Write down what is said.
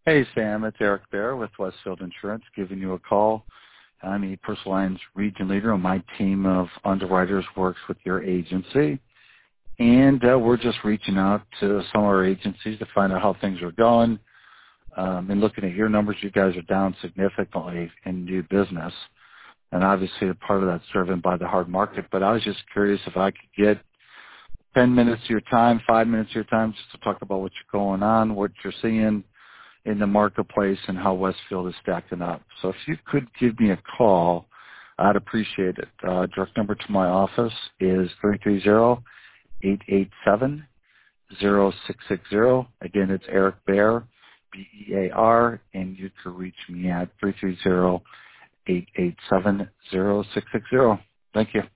Hey, Sam. It's Eric Bear with Westfield Insurance giving you a call. I'm a personal lines region leader, and my team of underwriters works with your agency. And we're just reaching out to some of our agencies to find out how things are going. And looking at your numbers, you guys are down significantly in new business. And obviously, a part of that's driven by the hard market. But I was just curious if I could get 10 minutes of your time, 5 minutes of your time, just to talk about what's going on, what you're seeing in the marketplace, and how Westfield is stacking up. So if you could give me a call, I'd appreciate it. Direct number to my office is 330-887-0660. Again, it's Eric Bear, B-E-A-R, and you can reach me at 330-887-0660. Thank you.